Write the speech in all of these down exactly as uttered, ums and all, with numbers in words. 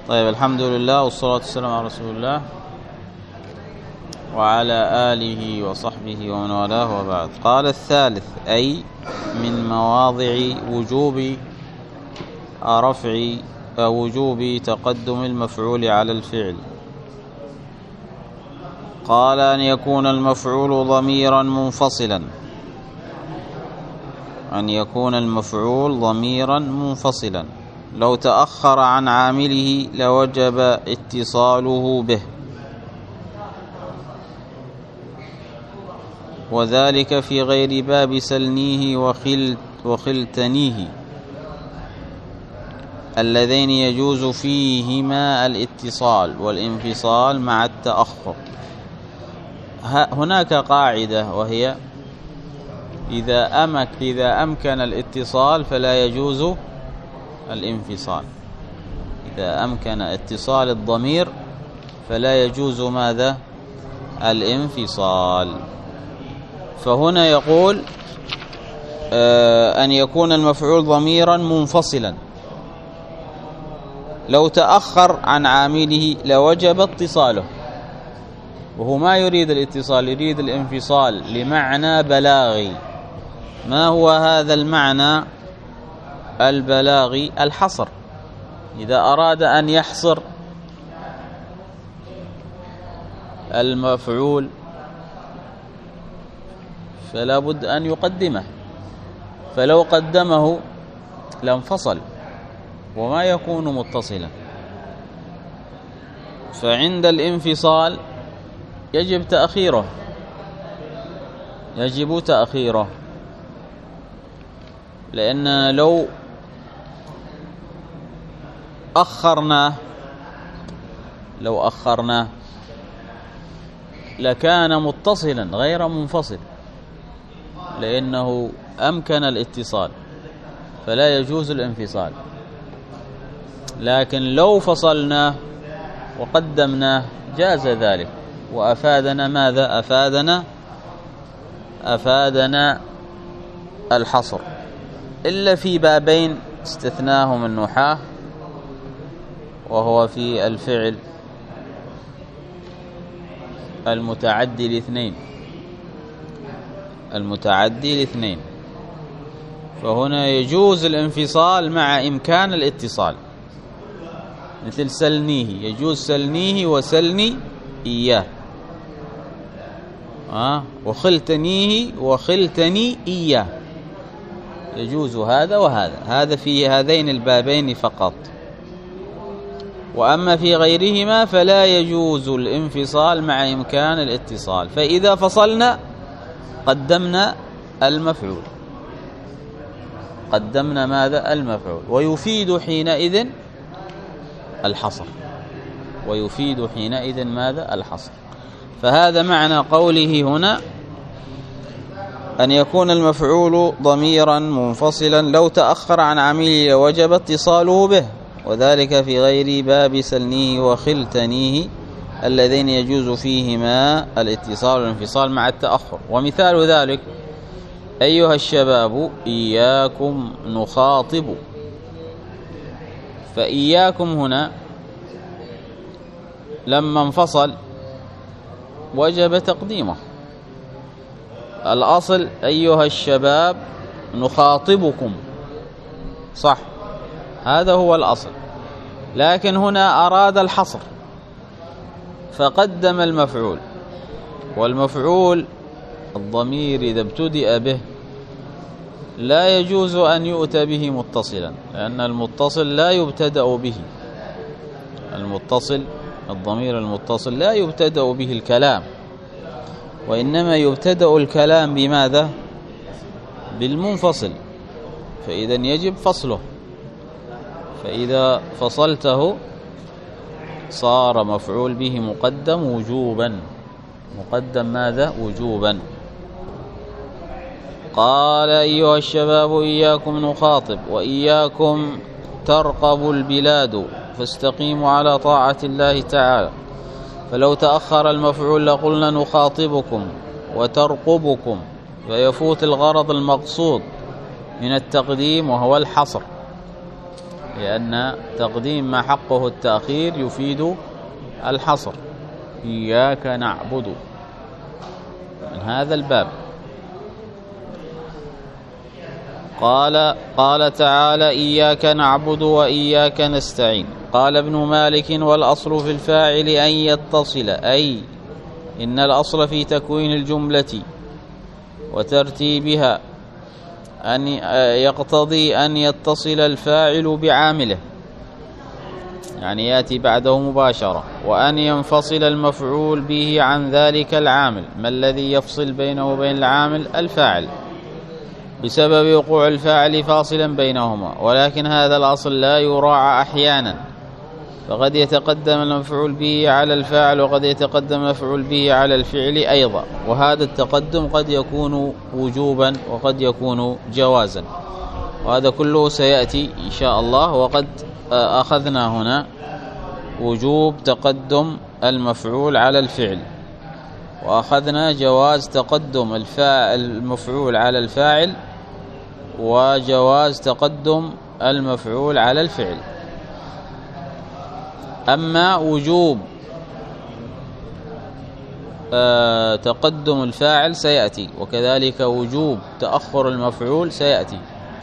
طيب، الحمد لله والصلاة والسلام على رسول الله وعلى آله وصحبه ومن والاه، وبعد. قال الثالث: أي من مواضع وجوب رفع وجوب تقدم المفعول على الفعل. قال: أن يكون المفعول ضميرا منفصلا أن يكون المفعول ضميرا منفصلا لو تأخر عن عامله لوجب اتصاله به، وذلك في غير باب سلنيه وخل وخلتنيه اللذين يجوز فيهما الاتصال والانفصال مع التأخر. هناك قاعدة، وهي إذا أمك إذا أمكن الاتصال فلا يجوز الانفصال. إذا أمكن اتصال الضمير فلا يجوز ماذا؟ الانفصال. فهنا يقول آه أن يكون المفعول ضميرا منفصلا لو تأخر عن عامله لوجب اتصاله، وهو ما يريد الاتصال، يريد الانفصال لمعنى بلاغي. ما هو هذا المعنى البلاغي؟ الحصر. إذا أراد أن يحصر المفعول فلا بد أن يقدمه، فلو قدمه لانفصل وما يكون متصلا. فعند الانفصال يجب تأخيره يجب تأخيره لأن لو أخرناه لو أخرناه لكان متصلا غير منفصل، لأنه أمكن الاتصال فلا يجوز الانفصال. لكن لو فصلناه وقدمناه جاز ذلك، وأفادنا ماذا؟ أفادنا أفادنا الحصر، إلا في بابين استثناهم النحاة، وهو في الفعل المتعدي الاثنين المتعدي الاثنين فهنا يجوز الانفصال مع إمكان الاتصال، مثل سلنيه، يجوز سلنيه وسلني إياه، آه وخلتنيه وخلتني إياه، يجوز هذا وهذا، هذا في هذين البابين فقط. وأما في غيرهما فلا يجوز الانفصال مع إمكان الاتصال. فإذا فصلنا قدمنا المفعول قدمنا ماذا؟ المفعول، ويفيد حينئذ الحصر ويفيد حينئذ ماذا؟ الحصر. فهذا معنى قوله هنا: أن يكون المفعول ضميرا منفصلا لو تأخر عن عامله وجب اتصاله به، وذلك في غير باب سلنيه وخلتنيه اللذين يجوز فيهما الاتصال والانفصال مع التأخر. ومثال ذلك: أيها الشباب إياكم نخاطب. فإياكم هنا لما انفصل وجب تقديمه. الأصل أيها الشباب نخاطبكم، صح، هذا هو الأصل. لكن هنا أراد الحصر فقدم المفعول، والمفعول الضمير إذا ابتدأ به لا يجوز أن يؤتى به متصلا، لأن المتصل لا يبتدأ به المتصل الضمير المتصل لا يبتدأ به الكلام، وإنما يبتدأ الكلام بماذا؟ بالمنفصل. فإذا يجب فصله، فإذا فصلته صار مفعول به مقدم وجوبا مقدم ماذا؟ وجوبا. قال: أيها الشباب إياكم نخاطب وإياكم ترقب البلاد فاستقيموا على طاعة الله تعالى. فلو تأخر المفعول لقلنا نخاطبكم وترقبكم، فيفوت الغرض المقصود من التقديم وهو الحصر. لأن تقديم ما حقه التأخير يفيد الحصر. إياك نعبد من هذا الباب. قال قال تعالى إياك نعبد وإياك نستعين. قال ابن مالك والأصل في الفاعل أن يتصل، أي إن الأصل في تكوين الجملة وترتيبها أن يقتضي أن يتصل الفاعل بعامله، يعني يأتي بعده مباشرة، وأن ينفصل المفعول به عن ذلك العامل. ما الذي يفصل بينه وبين العامل؟ الفاعل، بسبب وقوع الفاعل فاصلا بينهما. ولكن هذا الأصل لا يراعى أحيانا، فقد يتقدم المفعول به على الفاعل وقد يتقدم المفعول به على الفعل أيضا، وهذا التقدم قد يكون وجوبا وقد يكون جوازا، وهذا كله سيأتي إن شاء الله. وقد أخذنا هنا وجوب تقدم المفعول على الفعل، وأخذنا جواز تقدم الفاعل المفعول على الفاعل، وجواز تقدم المفعول على الفعل. أما وجوب آه تقدم الفاعل سيأتي، وكذلك وجوب تأخر المفعول سيأتي.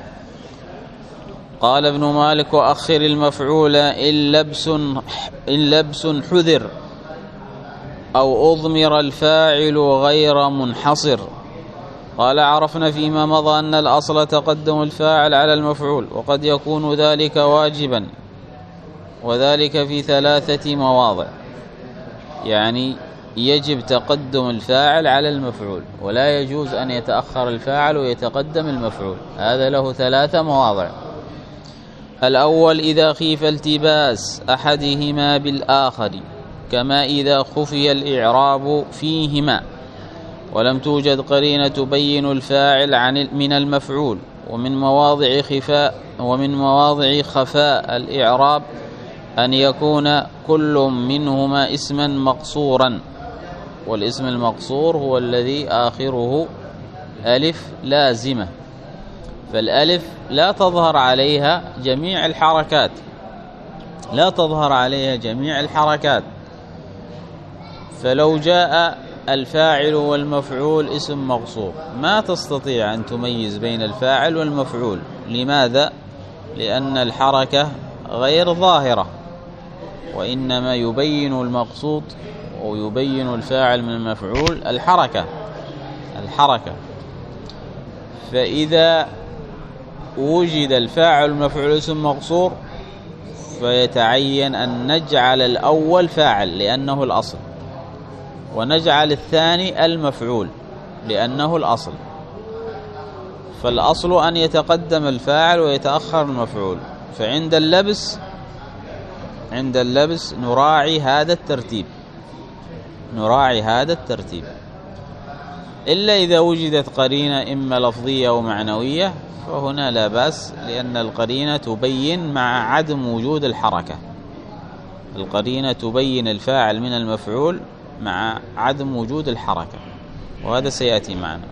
قال ابن مالك وأخر المفعول إن لبس إن لبس حذر أو أضمر الفاعل غير منحصر. قال عرفنا فيما مضى أن الأصل تقدم الفاعل على المفعول، وقد يكون ذلك واجبا، وذلك في ثلاثة مواضع. يعني يجب تقدم الفاعل على المفعول، ولا يجوز أن يتأخر الفاعل ويتقدم المفعول. هذا له ثلاثة مواضع. الأول إذا خيف التباس أحدهما بالآخر، كما إذا خفي الإعراب فيهما ولم توجد قرينة تبين الفاعل عن من المفعول. ومن مواضع خفاء ومن مواضع خفاء الإعراب أن يكون كل منهما اسما مقصورا، والاسم المقصور هو الذي آخره ألف لازمة، فالألف لا تظهر عليها جميع الحركات، لا تظهر عليها جميع الحركات. فلو جاء الفاعل والمفعول اسم مقصور ما تستطيع أن تميز بين الفاعل والمفعول. لماذا؟ لأن الحركة غير ظاهرة، وإنما يبين المقصود ويبين الفاعل من المفعول الحركة الحركة فإذا وجد الفاعل والمفعول اسم مقصور فيتعين أن نجعل الأول فاعل لأنه الأصل، ونجعل الثاني المفعول لأنه الأصل. فالأصل أن يتقدم الفاعل ويتأخر المفعول. فعند اللبس عند اللبس نراعي هذا الترتيب نراعي هذا الترتيب إلا إذا وجدت قرينة إما لفظية أو معنوية، فهنا لا بأس، لأن القرينة تبين مع عدم وجود الحركة. القرينة تبين الفاعل من المفعول مع عدم وجود الحركة، وهذا سيأتي معنا.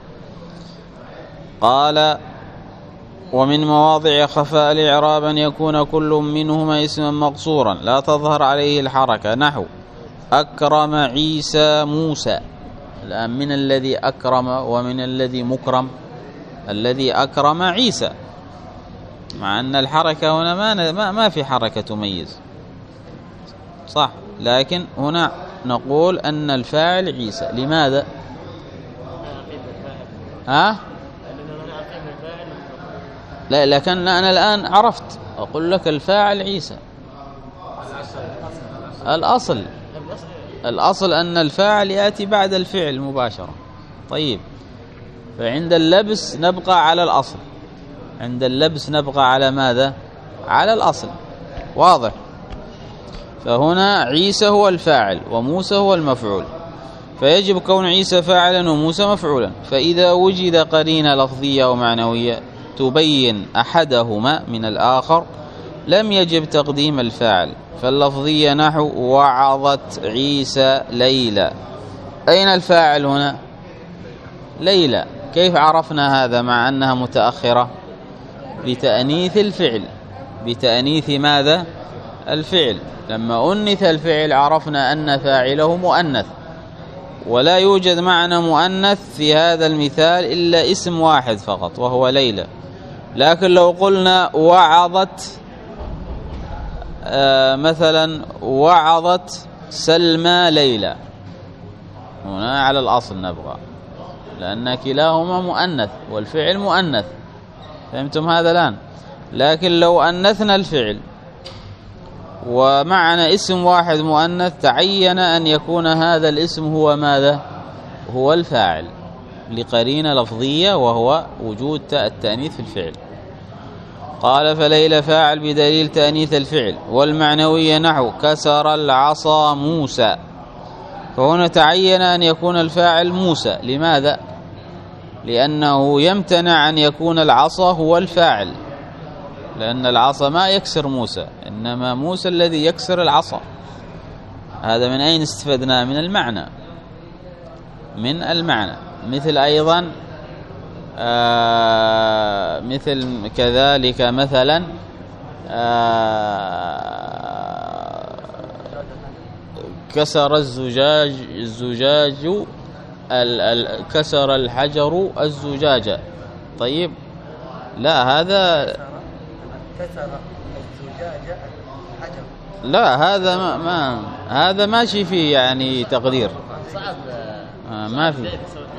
قال ومن مواضع خفاء الإعراب أن يكون كل منهما اسما مقصورا لا تظهر عليه الحركة، نحو أكرم عيسى موسى. الآن من الذي أكرم ومن الذي مكرم؟ الذي أكرم عيسى، مع أن الحركة هنا ما, ما, ما في حركة تميز، صح، لكن هنا نقول أن الفاعل عيسى. لماذا؟ ها؟ لا، لكن أنا الآن عرفت، أقول لك الفاعل عيسى. الأصل الأصل أن الفاعل يأتي بعد الفعل مباشرة. طيب، فعند اللبس نبقى على الأصل عند اللبس نبقى على ماذا؟ على الأصل، واضح. فهنا عيسى هو الفاعل وموسى هو المفعول، فيجب كون عيسى فاعلا وموسى مفعولا. فإذا وجد قرينة لفظية ومعنوية تبين أحدهما من الآخر لم يجب تقديم الفاعل. فاللفظية نحو وعظت عيسى ليلى. أين الفاعل هنا؟ ليلى. كيف عرفنا هذا مع أنها متأخرة؟ بتأنيث الفعل بتأنيث ماذا؟ الفعل. لما أنث الفعل عرفنا أن فاعله مؤنث، ولا يوجد معنى مؤنث في هذا المثال إلا اسم واحد فقط وهو ليلى. لكن لو قلنا وعظت آه مثلا وعظت سلمى ليلى، هنا على الأصل نبغى، لأن كلاهما مؤنث والفعل مؤنث. فهمتم هذا الآن؟ لكن لو أنثنا الفعل ومعنا اسم واحد مؤنث تعين أن يكون هذا الاسم هو ماذا؟ هو الفاعل، لقرينة لفظية وهو وجود تاء التأنيث في الفعل. قال فليلى فاعل بدليل تأنيث الفعل. والمعنوية نحو كسر العصا موسى، فهنا تعين أن يكون الفاعل موسى. لماذا؟ لأنه يمتنع أن يكون العصا هو الفاعل، لأن العصا ما يكسر موسى، إنما موسى الذي يكسر العصا. هذا من أين استفدنا؟ من المعنى، من المعنى. مثل أيضا آه مثل كذلك مثلا آه كسر الزجاج الزجاج ال ال كسر الحجر الزجاجة. طيب لا، هذا كسر الزجاجة الحجر، لا، هذا ما, ما هذا ماشي فيه يعني تقدير. آه ما في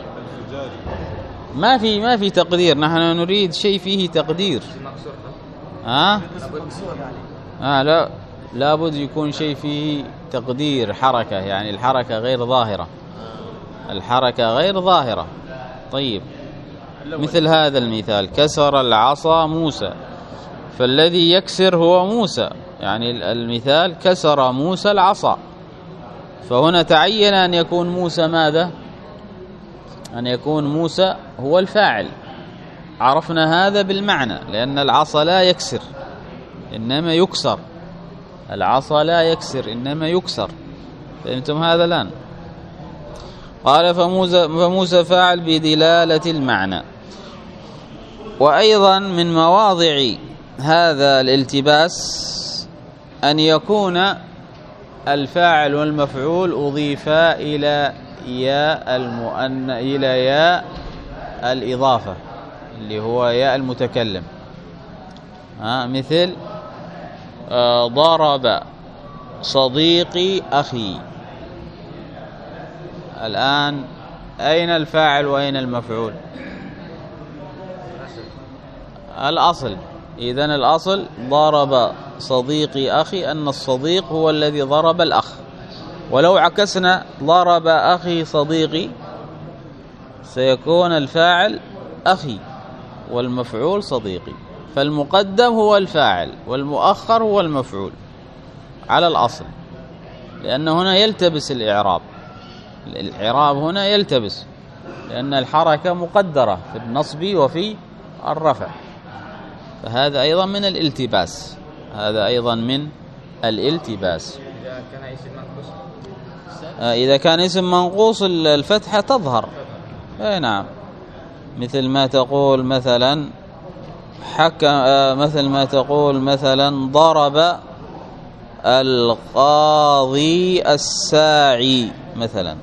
ما في ما في تقدير. نحن نريد شيء فيه تقدير. ها؟ آه لا، لابد يكون شيء فيه تقدير، حركة، يعني الحركة غير ظاهرة، الحركة غير ظاهرة. طيب مثل هذا المثال كسر العصا موسى، فالذي يكسر هو موسى، يعني المثال كسر موسى العصا، فهنا تعين أن يكون موسى ماذا؟ أن يكون موسى هو الفاعل. عرفنا هذا بالمعنى، لأن العصا لا يكسر إنما يكسر، العصا لا يكسر إنما يكسر. فهمتم هذا الآن؟ قال فموسى, فموسى فاعل بدلالة المعنى. وأيضا من مواضع هذا الالتباس أن يكون الفاعل والمفعول أضيفا إلى ياء المؤن إلى ياء الإضافة اللي هو ياء المتكلم. ها مثل آه ضرب صديقي أخي. الآن أين الفاعل وأين المفعول؟ الأصل. إذن الأصل ضرب صديقي أخي، أن الصديق هو الذي ضرب الأخ. ولو عكسنا ضرب أخي صديقي سيكون الفاعل أخي والمفعول صديقي، فالمقدم هو الفاعل والمؤخر هو المفعول على الأصل، لأن هنا يلتبس الإعراب. الإعراب هنا يلتبس لأن الحركة مقدرة في النصب وفي الرفع، فهذا أيضا من الالتباس، هذا أيضا من الالتباس. إذا كان اسم منقوص الفتحة تظهر. أي نعم، مثل ما تقول مثلا حكم، مثل ما تقول مثلا ضرب القاضي الساعي، مثلا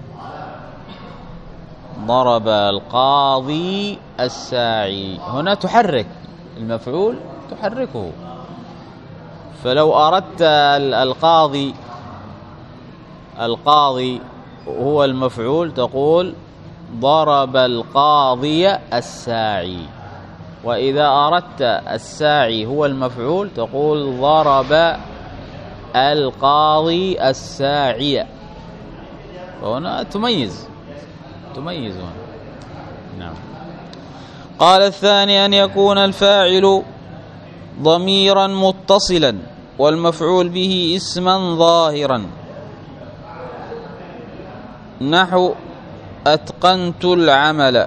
ضرب القاضي الساعي، هنا تحرك المفعول تحركه. فلو أردت القاضي القاضي هو المفعول تقول ضرب القاضي الساعي، وإذا أردت الساعي هو المفعول تقول ضرب القاضي الساعي. فهنا تميز تميز هنا. نعم. قال الثاني أن يكون الفاعل ضميرا متصلا والمفعول به اسما ظاهرا، نحو أتقنت العمل.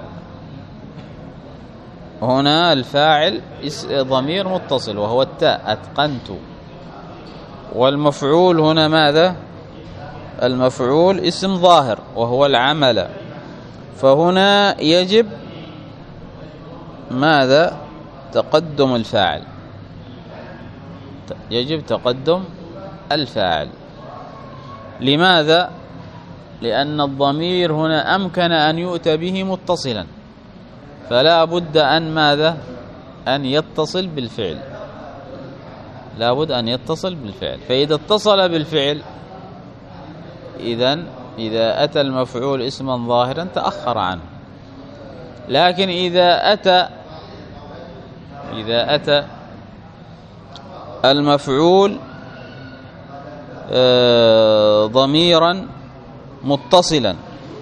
هنا الفاعل ضمير متصل وهو التاء أتقنت، والمفعول هنا ماذا؟ المفعول اسم ظاهر وهو العمل، فهنا يجب ماذا؟ تقدم الفاعل. يجب تقدم الفاعل. لماذا؟ لأن الضمير هنا أمكن أن يؤتى به متصلا، فلا بد أن ماذا؟ أن يتصل بالفعل، لا بد أن يتصل بالفعل. فإذا اتصل بالفعل إذن إذا أتى المفعول اسما ظاهرا تأخر عنه. لكن إذا أتى إذا أتى المفعول ضميرا متصلا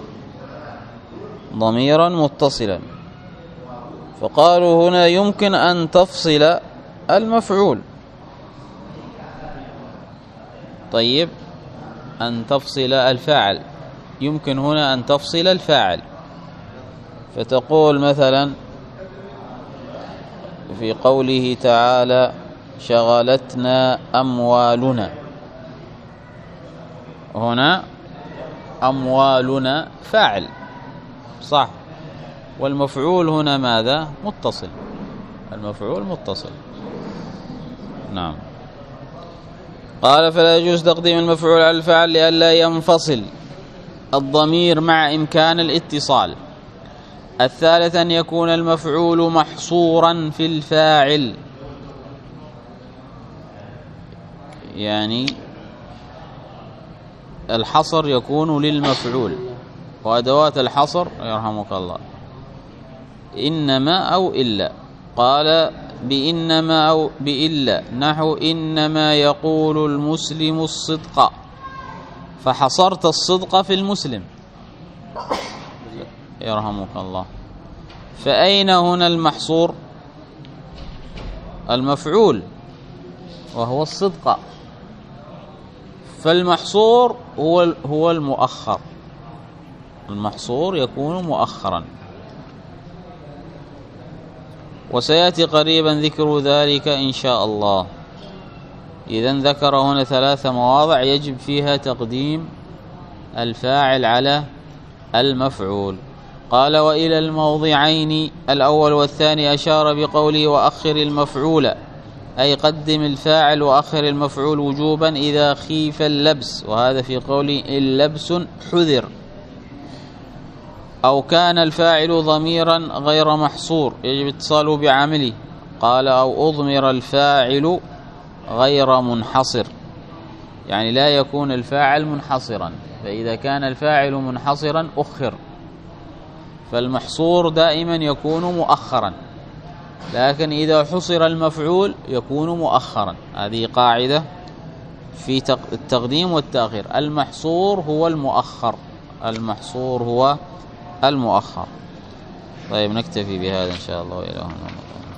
ضميرا متصلا فقالوا هنا يمكن أن تفصل المفعول. طيب، أن تفصل الفاعل، يمكن هنا أن تفصل الفاعل، فتقول مثلا في قوله تعالى شغلتنا أموالنا، هنا أموالنا فاعل صح، والمفعول هنا ماذا؟ متصل، المفعول متصل. نعم. قال فلا يجوز تقديم المفعول على الفاعل لئلا ينفصل الضمير مع إمكان الاتصال. الثالث أن يكون المفعول محصورا في الفاعل، يعني الحصر يكون للمفعول، وأدوات الحصر يرحمك الله إنما أو إلا. قال بإنما أو بإلا، نحو إنما يقول المسلم الصدق، فحصرت الصدق في المسلم يرحمك الله. فأين هنا المحصور؟ المفعول وهو الصدق، فالمحصور هو هو المؤخر، المحصور يكون مؤخرا، وسيأتي قريبا ذكر ذلك إن شاء الله. إذن ذكر هنا ثلاث مواضع يجب فيها تقديم الفاعل على المفعول. قال وإلى الموضعين الأول والثاني أشار بقوله وأخر المفعول، أي قدم الفاعل وأخر المفعول وجوبا إذا خيف اللبس، وهذا في قوله اللبس حذر، أو كان الفاعل ضميرا غير محصور يجب اتصاله بعامله. قال أو أضمر الفاعل غير منحصر، يعني لا يكون الفاعل منحصرا، فإذا كان الفاعل منحصرا أخر، فالمحصور دائما يكون مؤخرا، لكن إذا حصر المفعول يكون مؤخرا. هذه قاعدة في التقديم والتأخير، المحصور هو المؤخر، المحصور هو المؤخر. طيب، نكتفي بهذا إن شاء الله، وإلى هنا.